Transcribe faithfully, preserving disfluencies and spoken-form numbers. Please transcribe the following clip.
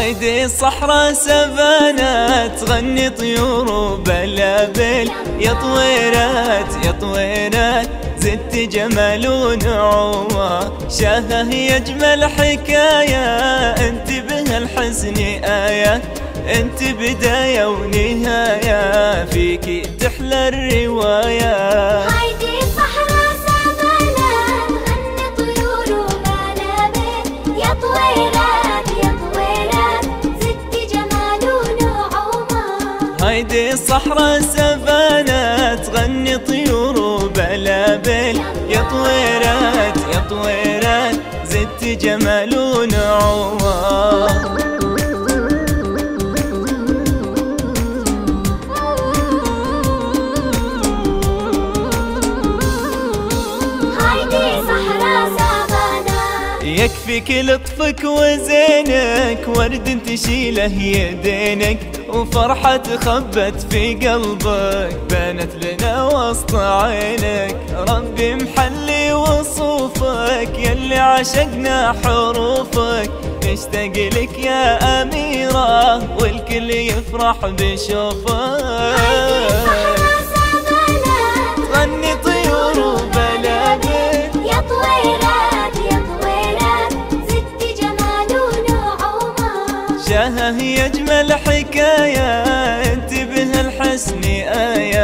هيدي الصحراء سفانة تغني طيور وبلابل، يا طويرات يا طويرات زدت جمال ونعومة، شاهه يجمل حكاية انت بها الحسن آية، انت بداية ونهاية فيكي تحلى الرواية. هيدي الصحراء سفانة تغني طيور وبلابل، يا طويرات يا طويرات زدت جمال ونعومة. هيدي الصحراء سفانة تغني طيور وبلابل، يا طويرات يا طويرات زدت جمال ونعومة. يكفيك لطفك وزينك، ورد تشيله يدينك، وفرحة تخبت في قلبك بانت لنا وسط عينك. ربي محلي وصوفك يلي عشقنا حروفك، نشتاق لك يا أميرة والكل يفرح بشوفك. تغني طيور وبلابل، يا طويرات شاهه يجمل حكاية انت بها الحسن آية،